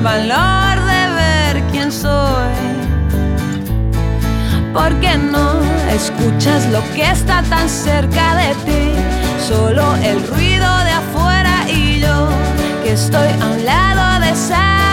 valor de ver quién soy. ¿Por qué no escuchas lo que está tan cerca de ti? Solo el ruido de afuera y yo que estoy a un lado de esa